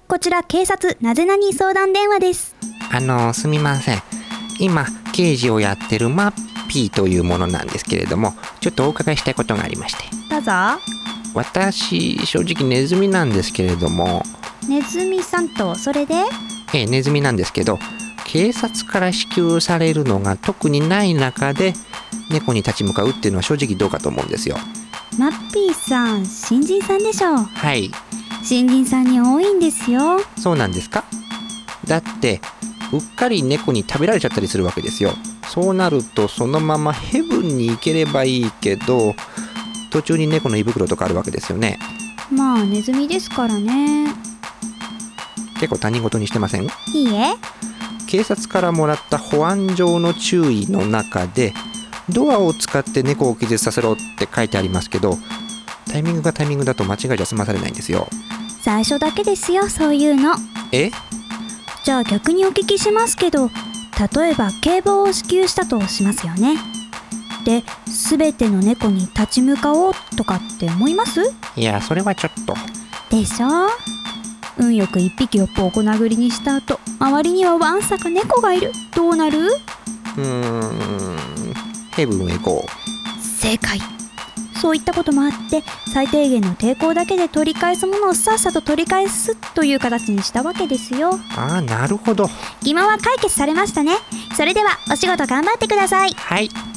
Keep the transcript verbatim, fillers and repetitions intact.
こちら警察なぜなに相談電話です。 あのすみません、今刑事をやってるマッピーというものなんですけれども、ちょっとお伺いしたいことがありまして。 どうぞ。 私正直ネズミなんですけれども。 ネズミさんと、それで？ ええ、ネズミなんですけど、警察から支給されるのが特にない中で猫に立ち向かうっていうのは正直どうかと思うんですよ。 マッピーさん、新人さんでしょう。 はい。 新人さんに多いんですよ。 そうなんですか？だってうっかり猫に食べられちゃったりするわけですよ。そうなるとそのままヘブンに行ければいいけど、途中に猫の胃袋とかあるわけですよね。 まあネズミですからね。 結構他人事にしてません？ いいえ。 警察からもらった保安上の注意の中で、ドアを使って猫を気絶させろって書いてありますけど、タイミングがタイミングだと間違いじゃ済まされないんですよ。 最初だけですよ、そういうの。 え？ じゃあ逆にお聞きしますけど、例えば警棒を支給したとしますよね。で、全ての猫に立ち向かおうとかって思います？ いや、それはちょっと。 でしょ？運よく一匹をポコ殴りにした後、周りにはわんさか猫がいる。どうなる？ うーん、ヘブンへ行こう。 正解。そういったこともあって、最低限の抵抗だけで取り返すものをさっさと取り返すという形にしたわけですよ。 ああ、なるほど。 疑問は解決されましたね。それではお仕事頑張ってください。 はい。